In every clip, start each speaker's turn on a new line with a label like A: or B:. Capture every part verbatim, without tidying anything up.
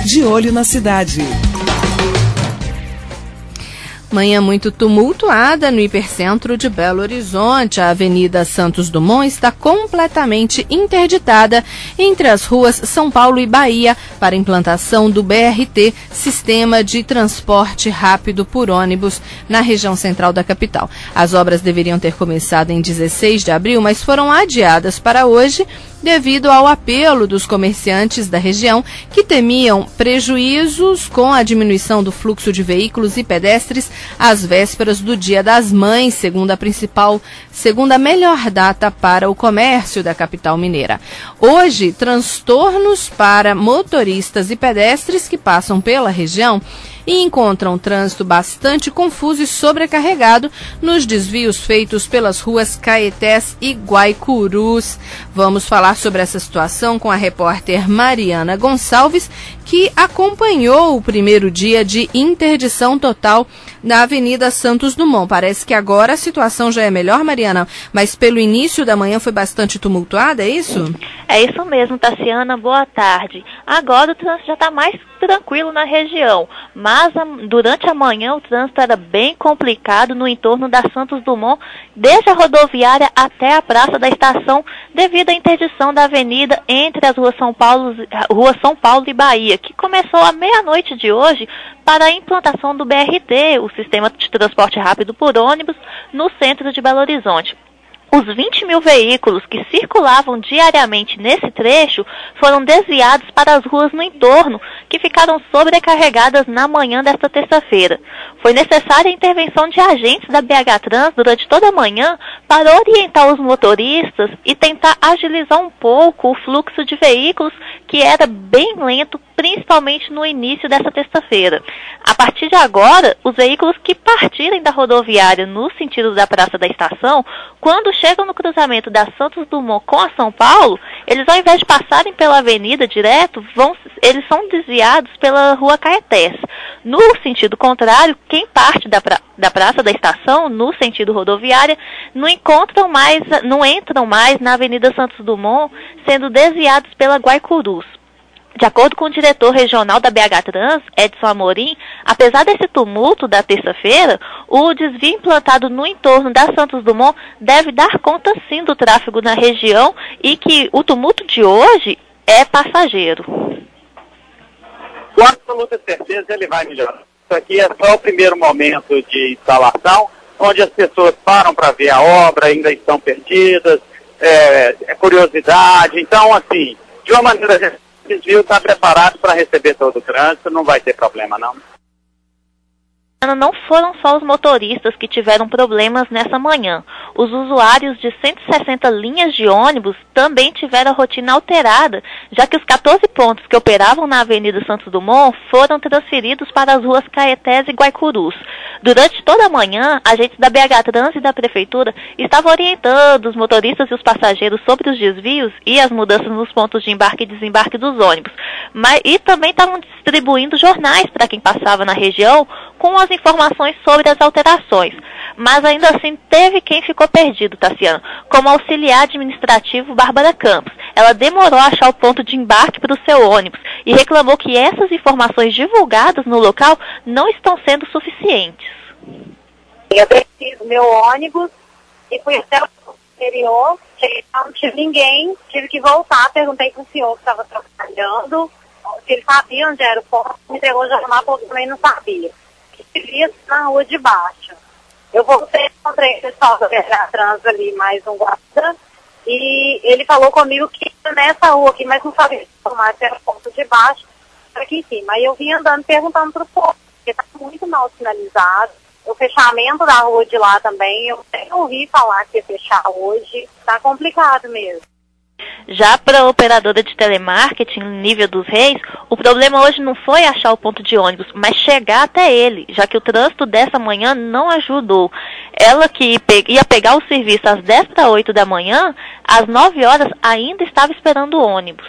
A: De Olho na Cidade.
B: Manhã muito tumultuada no hipercentro de Belo Horizonte. A Avenida Santos Dumont está completamente interditada entre as ruas São Paulo e Bahia para implantação do B R T, Sistema de Transporte Rápido por Ônibus, na região central da capital. As obras deveriam ter começado em dezesseis de abril, mas foram adiadas para hoje devido ao apelo dos comerciantes da região que temiam prejuízos com a diminuição do fluxo de veículos e pedestres às vésperas do Dia das Mães, segundo a principal, segundo a melhor data para o comércio da capital mineira. Hoje, transtornos para motoristas e pedestres que passam pela região e encontram o trânsito bastante confuso e sobrecarregado nos desvios feitos pelas ruas Caetés e Guaicurus. Vamos falar sobre essa situação com a repórter Mariana Gonçalves, que acompanhou o primeiro dia de interdição total na Avenida Santos Dumont. Parece que agora a situação já é melhor, Mariana, mas pelo início da manhã foi bastante tumultuada, é isso?
C: É isso mesmo, Tassiana, boa tarde. Agora o trânsito já está mais tranquilo na região, mas a, durante a manhã o trânsito era bem complicado no entorno da Santos Dumont, desde a rodoviária até a Praça da Estação, devido à interdição da avenida entre as ruas São Paulo, Rua São Paulo e Bahia, que começou à meia-noite de hoje para a implantação do B R T, o Sistema de Transporte Rápido por Ônibus, no centro de Belo Horizonte. Os vinte mil veículos que circulavam diariamente nesse trecho foram desviados para as ruas no entorno, que ficaram sobrecarregadas na manhã desta terça-feira. Foi necessária a intervenção de agentes da B H Trans durante toda a manhã para orientar os motoristas e tentar agilizar um pouco o fluxo de veículos, que era bem lento, principalmente no início dessa terça-feira. A partir de agora, os veículos que partirem da rodoviária no sentido da Praça da Estação, quando chegam no cruzamento da Santos Dumont com a São Paulo, eles, ao invés de passarem pela avenida direto, vão, eles são desviados pela Rua Caetés. No sentido contrário, quem parte da, pra, da Praça da Estação, no sentido rodoviária, não encontram mais, não entram mais na Avenida Santos Dumont, sendo desviados pela Guaicurus. De acordo com o diretor regional da B H Trans, Edson Amorim, apesar desse tumulto da terça-feira, o desvio implantado no entorno da Santos Dumont deve dar conta sim do tráfego na região e que o tumulto de hoje é passageiro.
D: Com absoluta certeza ele vai melhorar. Isso aqui é só o primeiro momento de instalação, onde as pessoas param para ver a obra, ainda estão perdidas, é, é curiosidade. Então, assim, de uma maneira... O desvio está preparado para receber todo o trânsito, não vai ter problema não.
C: Não foram só os motoristas que tiveram problemas nessa manhã. Os usuários de cento e sessenta linhas de ônibus também tiveram a rotina alterada, já que os quatorze pontos que operavam na Avenida Santos Dumont foram transferidos para as ruas Caetés e Guaicurus. Durante toda a manhã, agentes da B H Trans e da Prefeitura estavam orientando os motoristas e os passageiros sobre os desvios e as mudanças nos pontos de embarque e desembarque dos ônibus. Mas, e também estavam distribuindo jornais para quem passava na região com as informações sobre as alterações. Mas ainda assim teve quem ficou perdido, Tassiana, como auxiliar administrativo Bárbara Campos. Ela demorou a achar o ponto de embarque para o seu ônibus e reclamou que essas informações divulgadas no local não estão sendo suficientes.
E: Eu desci do meu ônibus e fui até o exterior, cheguei lá, não tive ninguém, tive que voltar, perguntei para o senhor que estava trabalhando, se ele sabia onde era o ponto, me entregou o jornal, porque eu também não sabia. Vivia na rua de baixo. Eu voltei, encontrei o pessoal da B H Trans ali, mais um guarda, e ele falou comigo que nessa rua aqui, mas não sabia mais se era o ponto de baixo, aqui em cima. Aí eu vim andando perguntando para o povo, porque está muito mal sinalizado. O fechamento da rua de lá também, eu nem ouvi falar que ia fechar hoje, está complicado mesmo.
C: Já para a operadora de telemarketing, nível dos reis, o problema hoje não foi achar o ponto de ônibus, mas chegar até ele, já que o trânsito dessa manhã não ajudou. Ela que ia pegar o serviço às dez para oito da manhã, às nove horas ainda estava esperando o ônibus.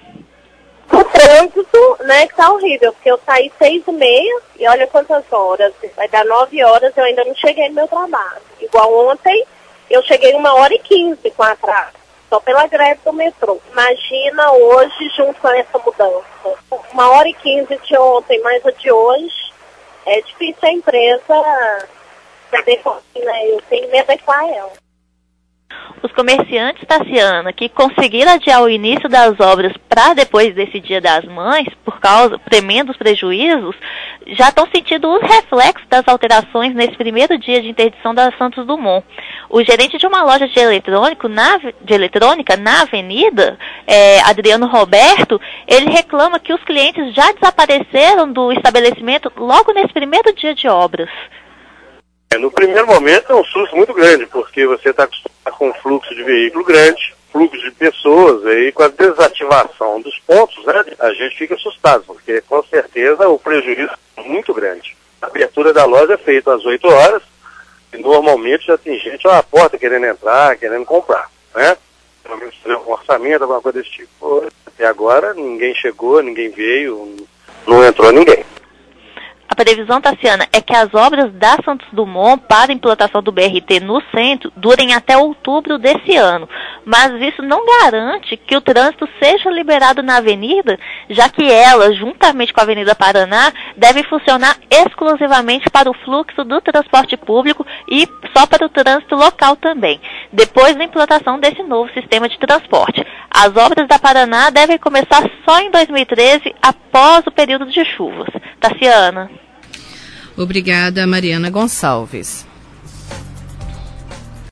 E: O trânsito, né, que tá horrível, porque eu saí seis e meia e olha quantas horas, vai dar nove horas, eu ainda não cheguei no meu trabalho. Igual ontem, eu cheguei uma hora e quinze com atraso. só pela greve do metrô. Imagina hoje, junto com essa mudança. Uma hora e quinze de ontem, mais a de hoje, é difícil a empresa adequar, né? Eu tenho que me adequar a ela.
C: Os comerciantes, Tassiana, que conseguiram adiar o início das obras para depois desse Dia das Mães, por causa, temendo os prejuízos, já estão sentindo os reflexos das alterações nesse primeiro dia de interdição da Santos Dumont. O gerente de uma loja de, eletrônico na, de eletrônica na avenida, é, Adriano Roberto, ele reclama que os clientes já desapareceram do estabelecimento logo nesse primeiro dia de obras.
A: No primeiro momento é um susto muito grande, porque você está acostumado com um fluxo de veículo grande, fluxo de pessoas, aí com a desativação dos pontos, né, a gente fica assustado, porque com certeza o prejuízo é muito grande. A abertura da loja é feita às oito horas, e normalmente já tem gente à porta querendo entrar, querendo comprar, né? Pelo menos um orçamento, alguma coisa desse tipo. Até agora ninguém chegou, ninguém veio, não entrou ninguém.
C: A previsão, Tassiana, é que as obras da Santos Dumont para a implantação do B R T no centro durem até outubro desse ano. Mas isso não garante que o trânsito seja liberado na avenida, já que ela, juntamente com a Avenida Paraná, deve funcionar exclusivamente para o fluxo do transporte público e só para o trânsito local também, depois da implantação desse novo sistema de transporte. As obras da Paraná devem começar só em dois mil e treze, após o período de chuvas. Tassiana.
B: Obrigada, Mariana Gonçalves.